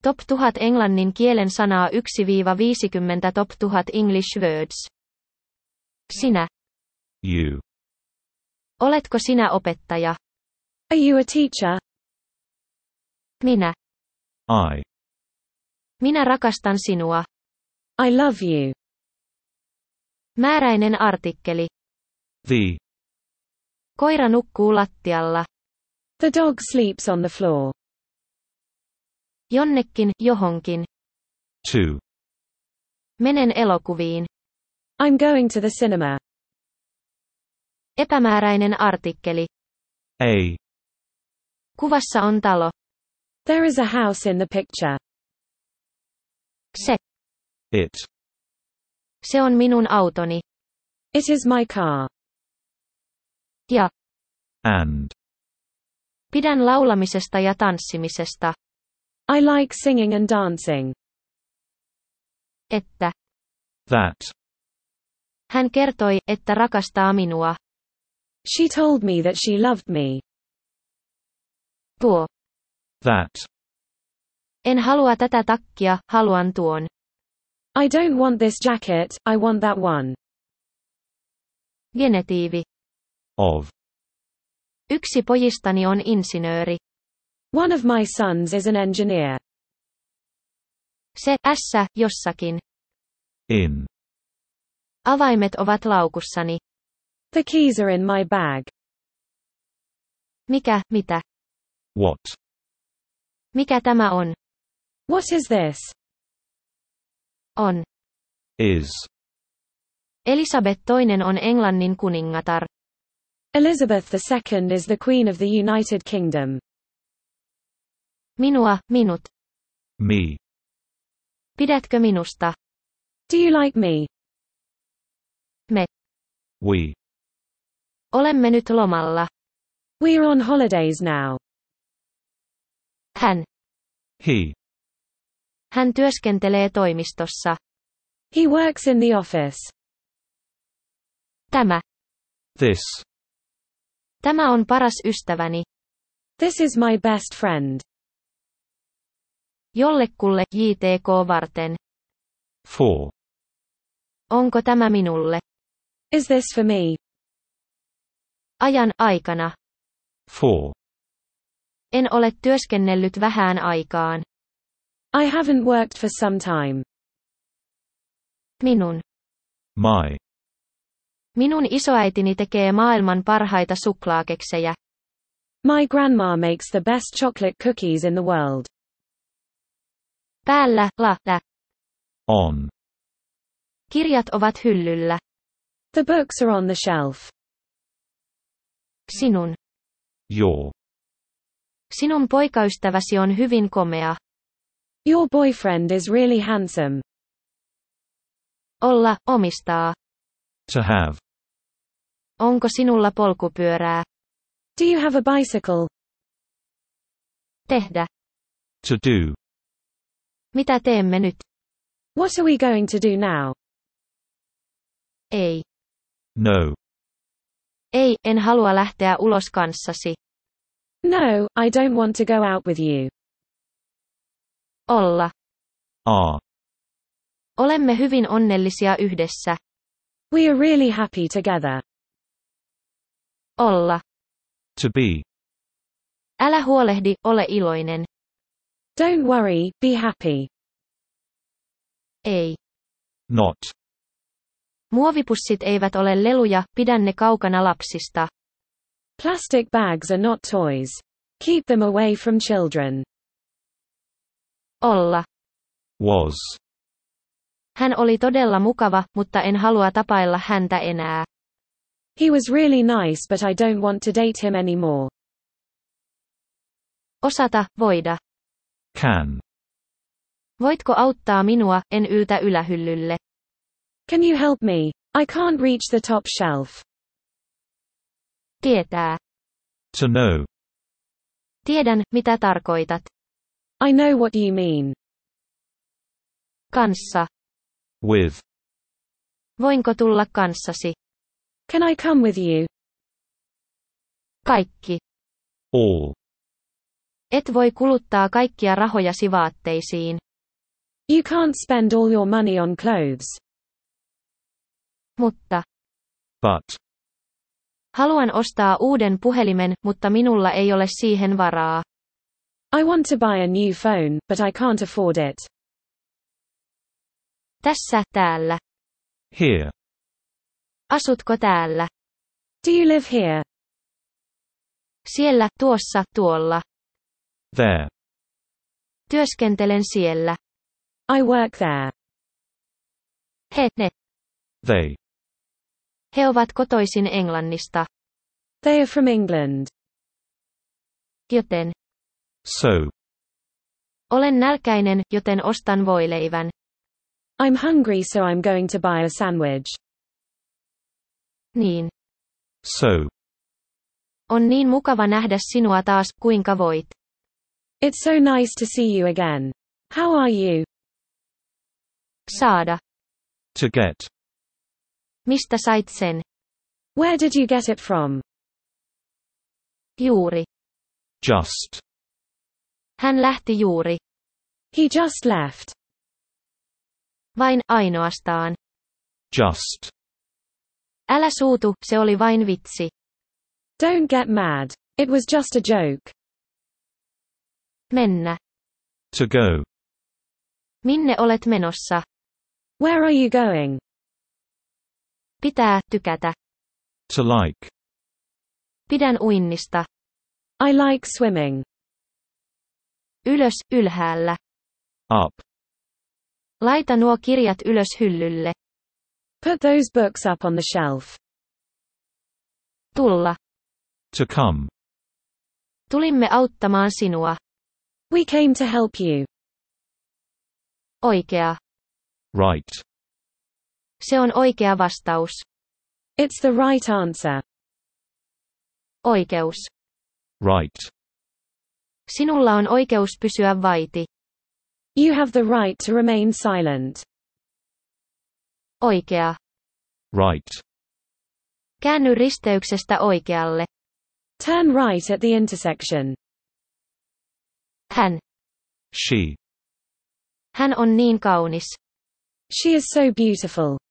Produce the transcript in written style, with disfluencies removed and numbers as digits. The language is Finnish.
Top 1000 englannin kielen sanaa 1-50 Top 1000 English words. Sinä. You. Oletko sinä opettaja? Are you a teacher? Minä. I. Minä rakastan sinua. I love you. Määräinen artikkeli. The. Koira nukkuu lattialla. The dog sleeps on the floor. Jonnekin, johonkin. To. Menen elokuviin. I'm going to the cinema. Epämääräinen artikkeli. A. Kuvassa on talo. There is a house in the picture. Se. It. Se on minun autoni. It is my car. Ja. And. Pidän laulamisesta ja tanssimisesta. I like singing and dancing. Että. That. Hän kertoi, että rakastaa minua. She told me that she loved me. Tuo. That. En halua tätä takkia, haluan tuon. I don't want this jacket, I want that one. Genetiivi. Of. Yksi pojistani on insinööri. One of my sons is an engineer. Se, ässä, jossakin. In. Avaimet ovat laukussani. The keys are in my bag. Mikä, mitä? What. Mikä tämä on? What is this? On. Is. Elisabeth II on Englannin kuningatar. Elizabeth II is the Queen of the United Kingdom. Minua, minut. Me. Pidätkö minusta? Do you like me? Me. We. Olemme nyt lomalla. We're on holidays now. Hän. He. Hän työskentelee toimistossa. He works in the office. Tämä. This. Tämä on paras ystäväni. This is my best friend. Jollekulle, JTK varten. For. Onko tämä minulle? Is this for me? Ajan aikana. For. En ole työskennellyt vähään aikaan. I haven't worked for some time. Minun. My. Minun isoäitini tekee maailman parhaita suklaakeksejä. My grandma makes the best chocolate cookies in the world. Päällä, tä. On. Kirjat ovat hyllyllä. The books are on the shelf. Sinun. Your. Sinun poikaystäväsi on hyvin komea. Your boyfriend is really handsome. Olla, omistaa. To have. Onko sinulla polkupyörää? Do you have a bicycle? Tehdä. To do. Mitä teemme nyt? What are we going to do now? Ei. No. Ei, en halua lähteä ulos kanssasi. No, I don't want to go out with you. Olla. Are. Olemme hyvin onnellisia yhdessä. We are really happy together. Olla. To be. Älä huolehdi, ole iloinen. Don't worry, be happy. Ei. Not. Muovipussit eivät ole leluja, pidä ne kaukana lapsista. Plastic bags are not toys. Keep them away from children. Olla. Was. Hän oli todella mukava, mutta en halua tapailla häntä enää. He was really nice but I don't want to date him anymore. Osata, voida. Can. Voitko auttaa minua, en yltä ylähyllylle. Can you help me? I can't reach the top shelf. Tietää. To know. Tiedän, mitä tarkoitat. I know what you mean. Kanssa. With. Voinko tulla kanssasi? Can I come with you? Kaikki. All. Et voi kuluttaa kaikkia rahojasi vaatteisiin. You can't spend all your money on clothes. Mutta. But. Haluan ostaa uuden puhelimen, mutta minulla ei ole siihen varaa. I want to buy a new phone, but I can't afford it. Tässä, täällä. Here. Asutko täällä? Do you live here? Siellä, tuossa, tuolla. There. Työskentelen siellä. I work there. Ne. They. He ovat kotoisin Englannista. They are from England. Joten. So. Olen nälkäinen, joten ostan voileivän. I'm hungry, so I'm going to buy a sandwich. Niin. So. On niin mukava nähdä sinua taas, kuinka voit. It's so nice to see you again. How are you? Saada. To get. Mistä sait sen? Where did you get it from? Juuri. Just. Hän lähti juuri. He just left. Vain, ainoastaan. Just. Älä suutu, se oli vain vitsi. Don't get mad. It was just a joke. Mennä. To go. Minne olet menossa? Where are you going? Pitää, tykätä. To like. Pidän uinnista. I like swimming. Ylös, ylhäällä. Up. Laita nuo kirjat ylös hyllylle. Put those books up on the shelf. Tulla. To come. Tulimme auttamaan sinua. We came to help you. Oikea. Right. Se on oikea vastaus. It's the right answer. Oikeus. Right. Sinulla on oikeus pysyä vaiti. You have the right to remain silent. Oikea. Right. Käänny risteyksestä oikealle. Turn right at the intersection. Hän. She. Hän on niin kaunis. She is so beautiful.